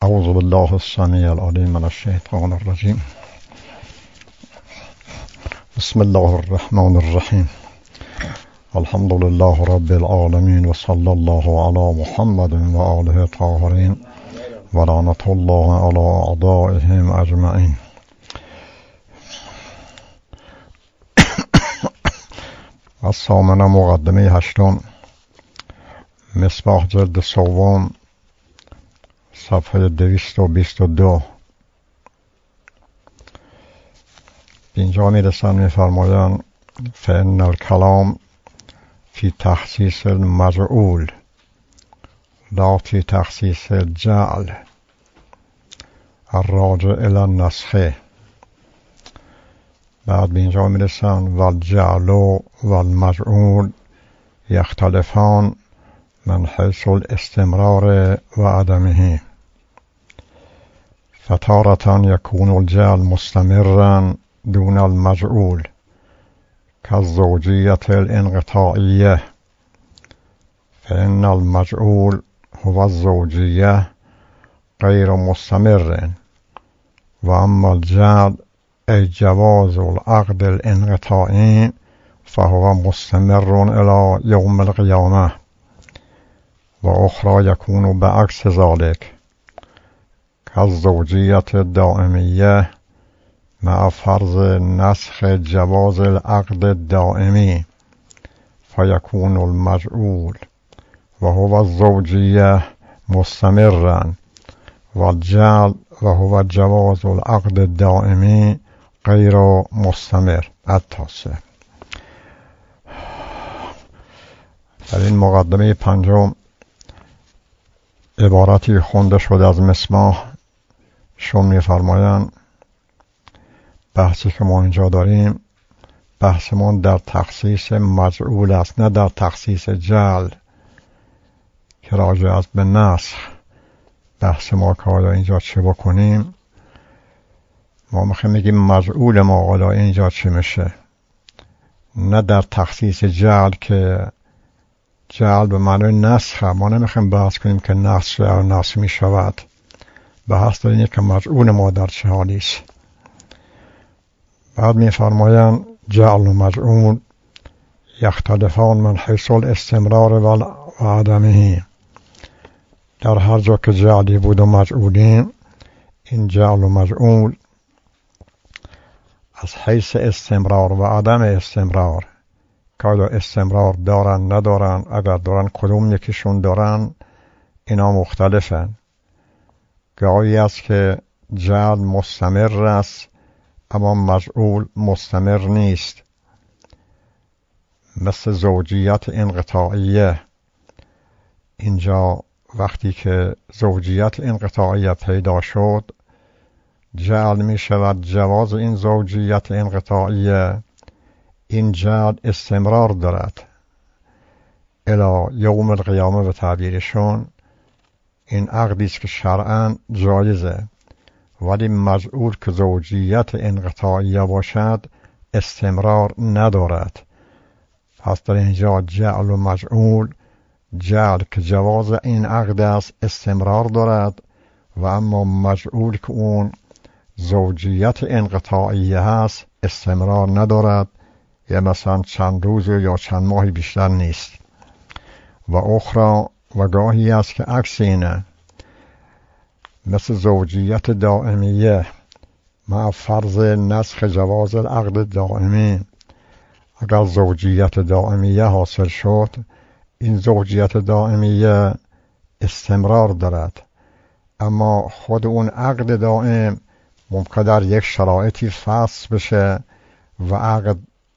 اعوذ بالله السمیع العلیم من الشیطان الرجیم. بسم الله الرحمن الرحیم. الحمد لله رب العالمین و صلی الله علی محمد و آله الطاهرین و لعنة الله علی اعدائهم اجمعین. از ثامنه مقدمه هشتم، مصباح جلد سوم، صفحه 222. اینجا میرسن میفرمایند فإن الکلام فی تخصیص المجعول لا فی تخصیص الجعل الراجع الی النسخ. بعد به اینجا میرسن والجعل والمجعول یختلفان من حیث الاستمرار و عدمه، فتارة یکون الجعل مستمرا دون المجعول كالزوجية الانقطاعية، فإن المجعول هو الزوجية غير مستمر، وأما الجعل أي جواز العقد الانقطاعي فهو مستمر إلى يوم القيامة. وأخرى يكون بعكس ذلك كالزوجية الدائمية مع فرض نسخ جواز العقد الدائمي، فيكون المجعول وهو الزوجية مستمرا، والجعل وهو جواز العقد الدائمي غير مستمر. التاسع. در این مقدمه پنجم عبارتی خونده شده از مصباح شون می‌فرمایند بحثی که ما اینجا داریم بحث ما در تخصیص مجعول است، نه در تخصیص جعل که راجع است به نسخ. بحث ما که حالا اینجا چه بکنیم، ما میخوایم بگیم مجعول ما حالا اینجا چه میشه، نه در تخصیص جعل که جعل به معنی نسخ. ما نمیخوایم بحث کنیم که نسخ یا نسخ میشود، بحث داریم که مجعول ما در چه حالی است. بعد میفرمایند جعل و مجعول یختلفان من حیث الاستمرار و عدمه. در هر جا که جعلی بود و مجعولی، این جعل و مجعول از حیث استمرار و عدم استمرار که استمرار دارن ندارن، اگر دارن کدوم یکیشون دارن، اینا مختلفن. گاهی است که جعل مستمر است اما مجعول مستمر نیست، مثل زوجیت انقطاعیه. اینجا وقتی که زوجیت انقطاعیه پیدا شد، جعل می شود جواز این زوجیت انقطاعیه. این جعل استمرار دارد الی یوم القیامه به تعبیرشون. این عقدی است که شرعاً جایزه، ولی مجعول که زوجیت انقطاعیه باشد استمرار ندارد. پس در اینجا جعل و مجعول، جعل که جواز این عقد است استمرار دارد، و اما مجعول که اون زوجیت انقطاعیه هست استمرار ندارد، یا مثلا چند روز یا چند ماهی بیشتر نیست. و اخرى، و گاهی است که عکس اینه، مثل زوجیت دائمیه مع فرض نسخ جواز العقد دائمی. اگر زوجیت دائمیه حاصل شد، این زوجیت دائمیه استمرار دارد، اما خود اون عقد دائم ممکن در یک شرایطی فسخ بشه و عقد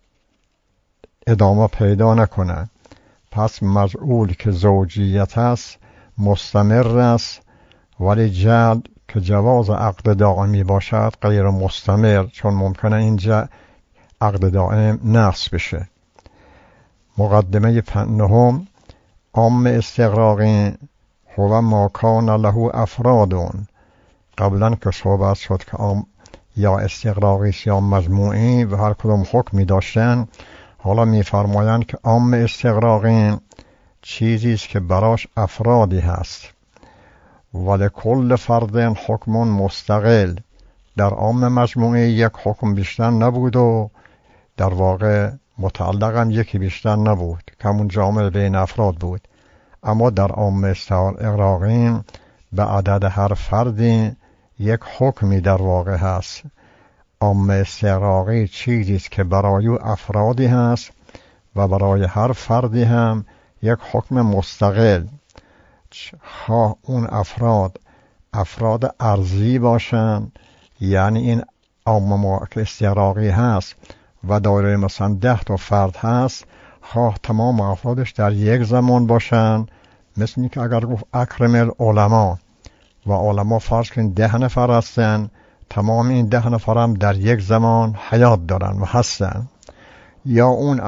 ادامه پیدا نکنه. پس مجعول که زوجیت است مستمر است، ولی جعل که جواز عقد دائمی باشد غیر مستمر، چون ممکنه اینجا عقد دائم نقض بشه. مقدمه نهم، عام استغراقی هو ما کان له افرادون. قبلا که صحبت شد که عام یا استغراقی یا مجموعی و هر کدوم حکمی داشتن، حالا میفرمایند که عام استغراقی چیزی است که براش افرادی هست، ولکل فرد حکم مستقل. در عام مجموعه یک حکم بیشتر نبود و در واقع متعلق هم یکی بیشتر نبود که همون جامع بین افراد بود. اما در عام استغراقی به عدد هر فردی یک حکمی در واقع هست. عام استغراقی چیزی است که برای افرادی هست و برای هر فردی هم یک حکم مستقل، خواه اون افراد ارضی باشن، یعنی این عام که استغراقی هست و دایره مثلا 10 تا فرد هست، خواه تمام افرادش در یک زمان باشن، مثل اینکه اگر گفت اکرم العلماء و علما فرض کنید 10 نفر هستن، تمام این 10 نفر هم در یک زمان حیات دارن و هستن. یا اون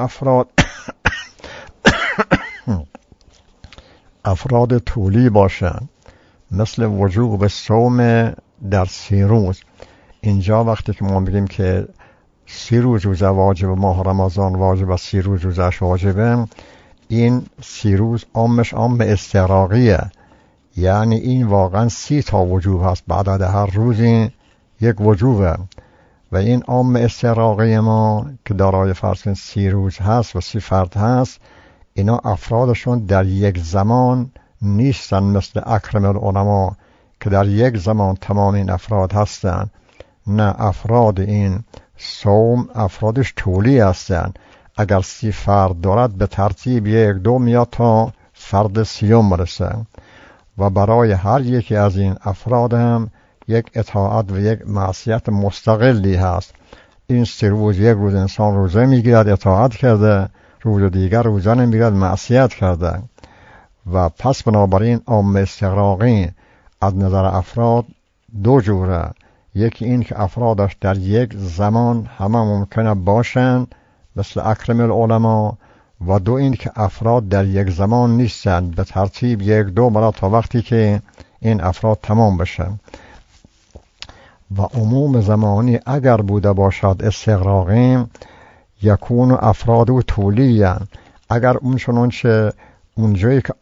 افراد طولی باشن، مثل وجوب صوم در 30 روز. اینجا وقتی که ما میگیم که 30 روز روزه واجب، ماه رمضان واجب و 30 روز روزش واجبه، این 30 روز عامش عام استغراقیه، یعنی این واقعا 30 تا وجوب هست، بعد از هر روزی یک وجوبه. و این عام استغراقی ما که دارای فرض 30 روز هست و 30 فرد هست، اینا افرادشون در یک زمان نیستن مثل اکرم العلماء که در یک زمان تمام این افراد هستن. نه، افراد این صوم افرادش طولی هستن. اگر 30 فرد دارد به ترتیب 1-2 میاد تا فرد 30 برسه. و برای هر یکی از این افراد هم یک اطاعت و یک معصیت مستقلی هست. این 3 روز یک روز انسان روزه میگیرد اطاعت کرده، روز دیگر روزه نمیگیرد معصیت کرده. و پس بنابراین عام استغراقی از نظر افراد 2 جوره. یکی این که افرادش در یک زمان همه ممکنه باشن مثل اکرم العلماء، و 2 این که افراد در یک زمان نیستن، به ترتیب 1-2 مرا تا وقتی که این افراد تمام بشن. و عموم زمانی اگر بوده باشد استغراقی، یکون افراد و طولیان. اگر اون چنانچه اونجایی که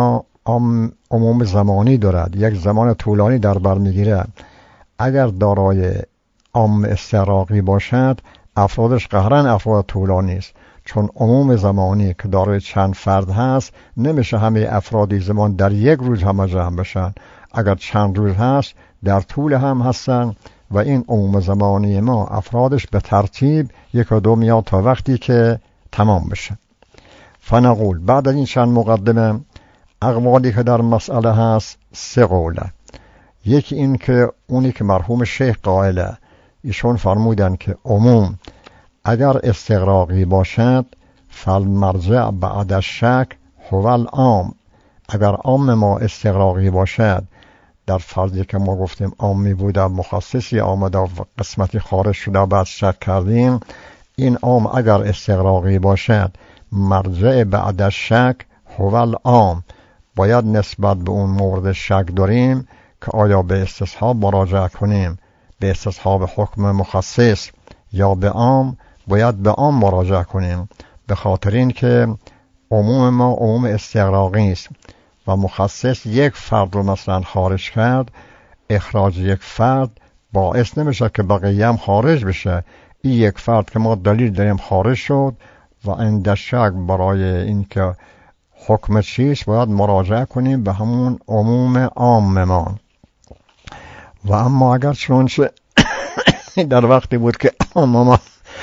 عموم زمانی دارد، یک زمان طولانی در بر میگیره، اگر دارای عام استغراقی باشد، افرادش قهرن افراد طولانی است. چون عموم زمانی که دارای چند فرد هست، نمیشه همه افرادی زمان در یک روز همه جمع بشن. اگر چند روز هست در طول هم هستن. و این عموم زمانی ما افرادش به ترتیب 1-2 میاد تا وقتی که تمام بشه. فنقول بعد از این چند مقدمه، اقوالی که در مسئله هست 3 قوله. یکی این که اونی که مرحوم شیخ قائله، ایشون فرمودن که عموم اگر استغراقی باشد، فالمرجع بعد الشک هو العام. اگر عام ما استغراقی باشد، در فرضی که ما گفتیم عامی بوده مخصصی آمده و قسمتی خارج شده بعد شک کردیم، این عام اگر استغراقی باشد، مرجع بعد الشک هو العام. باید نسبت به اون مورد شک داریم که آیا به استصحاب مراجعه کنیم، به استصحاب حکم مخصص یا به عام، باید به عام مراجعه کنیم. به خاطر این که عموم ما عموم استغراقی است و مخصص یک فرد رو مثلا خارج کرد، اخراج یک فرد باعث نمیشه که بقیه هم خارج بشه. این یک فرد که ما دلیل داریم خارج شد و عند شک برای اینکه حکم چیست باید مراجعه کنیم به همون عموم عام ما. و اما اگر چنانچه در وقتی بود که عموم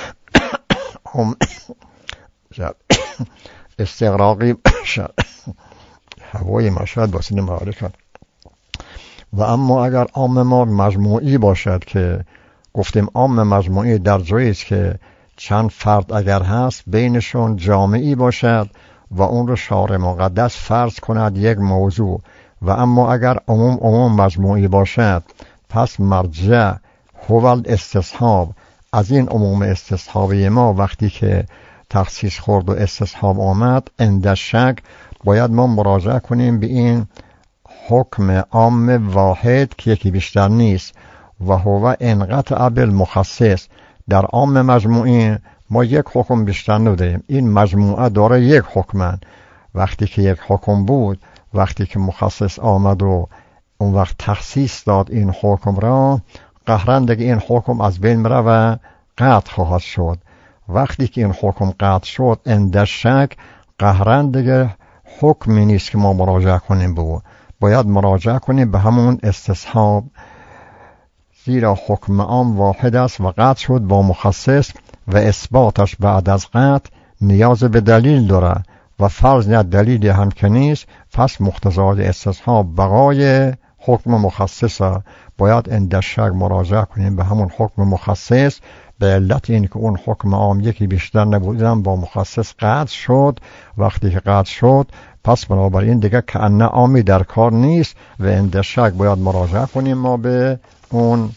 استغراقی شد، هوای مشهد باسین معارکت. و اما اگر عام ما مجموعی باشد، که گفتیم عام مجموعی در جایی است که چند فرد اگر هست بینشون جامعی باشد و اون رو شارع مقدس فرض کند یک موضوع. و اما اگر عموم مجموعی باشد، پس مرجع هو الاستصحاب. از این عموم استصحابی ما وقتی که تخصیص خورد و استصحاب آمد، عند شک باید ما مراجعه کنیم به این حکم عام واحد که یکی بیشتر نیست، و هو انقطع بالمخصص. در عام مجموعی ما یک حکم بیشتر نداریم، این مجموعه داره یک حکمن. وقتی که یک حکم بود، وقتی که مخصص آمد و اون وقت تخصیص داد این حکم را، قهرن دیگه این حکم از بین میره و قطع خواهد شد. وقتی که این حکم قطع شد عند شک، قهرن دیگه حکمی نیست که ما مراجعه کنیم به او، باید مراجعه کنیم به همون استصحاب، زیرا حکم عام واحد است و قطع شد با مخصص و اثباتش بعد از قطع نیاز به دلیل داره و فرض نه دلیلی هم که نیست، پس مقتضای استصحاب بقای حکم مخصصه. باید عند شک مراجعه کنیم به همون حکم مخصص، به علت این که اون حکم عام یکی بیشتر نبودن با مخصص قطع شد. وقتی که قطع شد پس بنابراین دیگه کأنه عامی در کار نیست و عند شک باید مراجعه کنیم ما به اون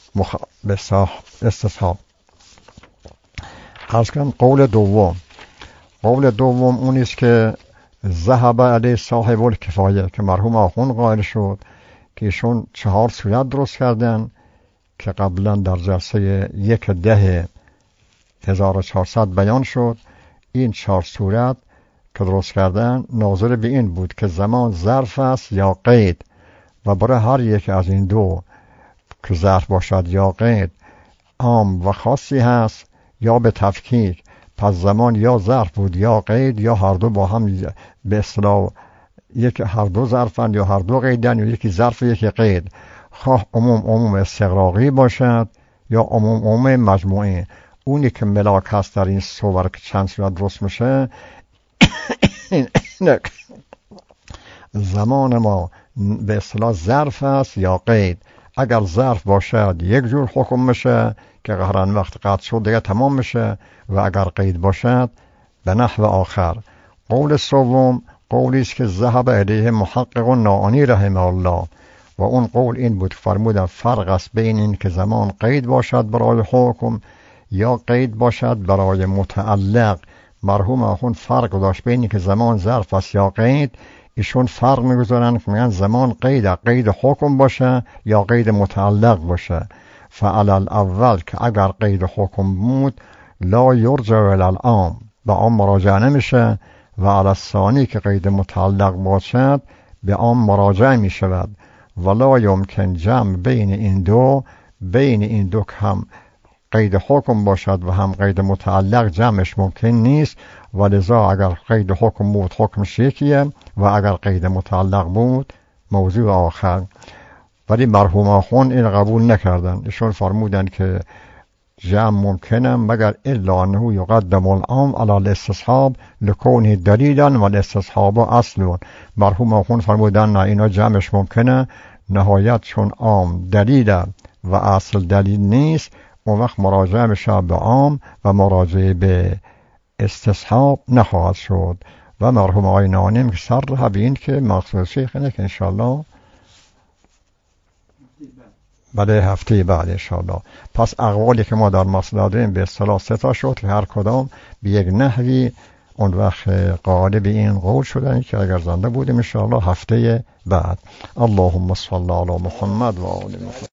استصحاب. عرض کنم قول دوم اونیست که ذهب علیه صاحب الکفایه که مرحوم آخوند قائل شد که ایشون 4 صورت درست کردن که قبلا در جلسه 1/10/1400 بیان شد. این 4 صورت که درست کردن ناظر به این بود که زمان ظرف است یا قید، و برای هر یک از این دو که ظرف باشد یا قید عام و خاصی هست یا به تفکیک. پس زمان یا ظرف بود یا قید، یا هر دو با هم به اصطلاح هر دو ظرفن یا هر دو قیدن، یا یکی ظرف یکی قید، خواه عموم استغراقی باشد یا عموم مجموعی. اونی که ملاک هست در این صور که چند صورت درست میشه زمان ما به اصطلاح ظرف است یا قید. اگر ظرف باشد یک جور حکم میشه که قهرن وقت قطع شد دیگه تمام میشه، و اگر قید باشد به نحو آخر. قول سوم قولی است که ذهب الیه محقق ناانی رحمه الله، و اون قول این بود فرمودن فرق است بین این که زمان قید باشد برای حکم یا قید باشد برای متعلق. مرحوم آخوند فرق داشت بین این که زمان ظرف است یا قید. ایشون فرق میگذارن که میگن زمان قید حکم باشه یا قید متعلق باشه. فعل الاول که اگر قید حکم بود لا یرجع الی العام، به عام مراجعه نمیشه، و علی الثانی که قید متعلق باشد به عام مراجعه میشود. ولا یمکن جمع بین این دو که هم قید حکم باشد و هم قید متعلق جمعش ممکن نیست، ولذا اگر قید حکم بود حکمش یکیه و اگر قید متعلق بود موضوع آخر. ولی مرحوم آخوند این قبول نکردن. ایشون فرمودن که جمع ممکنه مگر الا انه یقدم العام علی الاستصحاب لکونه دلیلا و الاستصحاب اصل. مرحوم آخوند فرمودن نه، اینا جمعش ممکنه، نهایت چون عام دلیل و اصل دلیل نیست، اون وقت مراجعه میشه به عام و مراجعه به استصحاب نخواهد شد. و مرحوم آقای ناظم که صرح به این که مقصود شیخ اینه که انشاءالله بله هفته بعد انشاءالله. پس اقوالی که ما در مسئله داریم به اصطلاح 3 شد که هر کدام به یک نحوی اون وقت غالب این قول شدن که اگر زنده بودیم انشاءالله هفته بعد. اللهم صل علی محمد و آل محمد.